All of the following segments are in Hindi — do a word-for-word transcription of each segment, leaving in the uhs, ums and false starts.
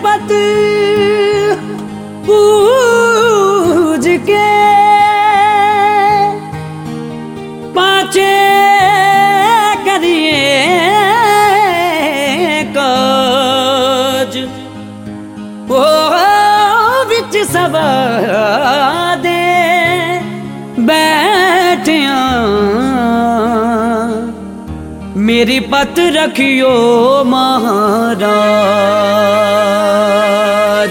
पत पूज के पाचे करिए काज ओ विच सवा दे बैठिया मेरी पत रखियो महाराज।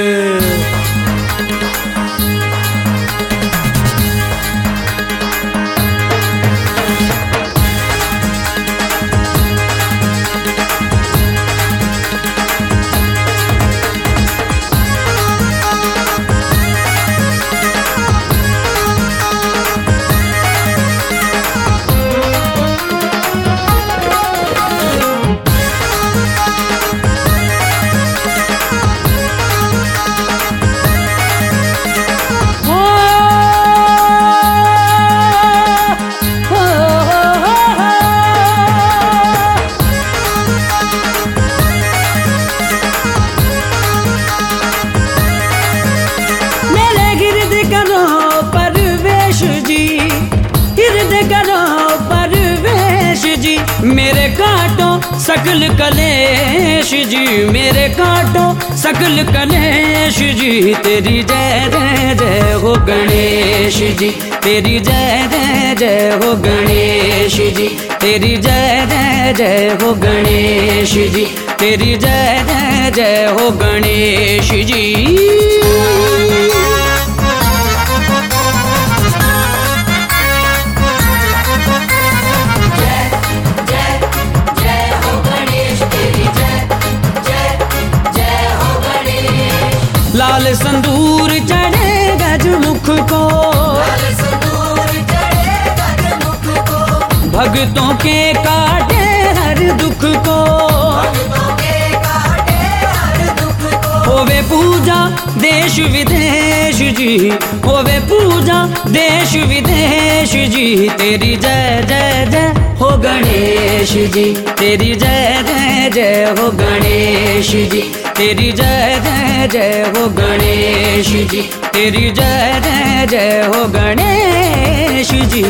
मेरे काटो सकल कलेश जी, मेरे काटो सकल कलेश जी, तेरी जय जय जय हो गणेश जी, तेरी जय जय जय हो गणेश जी, तेरी जय जय जय हो गणेश जी, तेरी जय जय जय हो गणेश जी। लाल संदूर चढ़े गजमुख को, लाल संदूर चढ़े गजमुख को, भक्तों के काटे हर दुख को, भक्तों के काटे हर दुख को। होवे पूजा देश विदेश जी, होवे पूजा देश विदेश जी, तेरी जय जय जय हो गणेश जी, तेरी जय जय जय हो गणेश जी, तेरी जय जय जय हो गणेश जी, तेरी जय जय जय हो गणेश जी।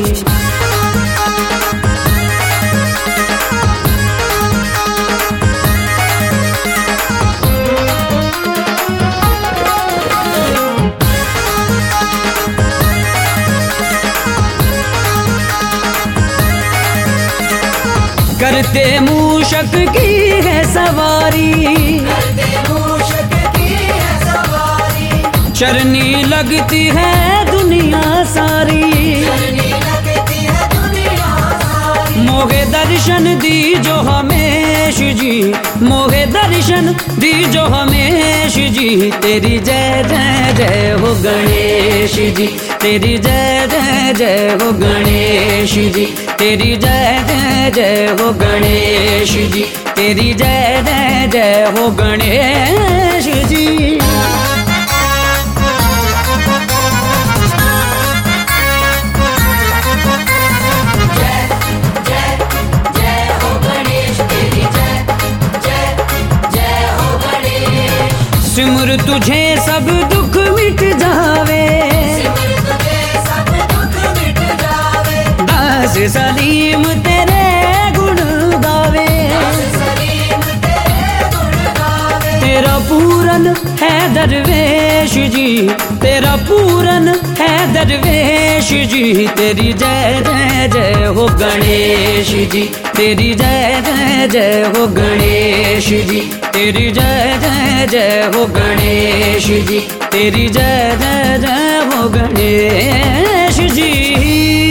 करते मूषक की है सवारी, करते मूषक की है सवारी, चरनी लगती है दुनिया सारी, चरनी लगती है दुनिया सारी। मोहे दर्शन दीजो हमेश जी, मोहे दर्शन दीजो हमेश जी, तेरी जय जय जय हो गणेश जी, तेरी जय जय जय हो गणेश जी, तेरी जय जय जय हो गणेश जी, तेरी जय जय जय हो गणेश जी। सिमर तुझे सब दुख मिट जावे, सिमर तुझे सब दुख मिट जावे, दास सलीम तेरे गुण गावे, दास सलीम तेरे गुण गावे। तेरा पूरन है दरवेश जी, तेरा पूरन है दरवेश जी, तेरी जय जय जय हो गणेश जी, तेरी जय जय जय हो गणेश जी, तेरी जय जय जय हो गणेश जी, तेरी जय जय जय हो गणेश जी।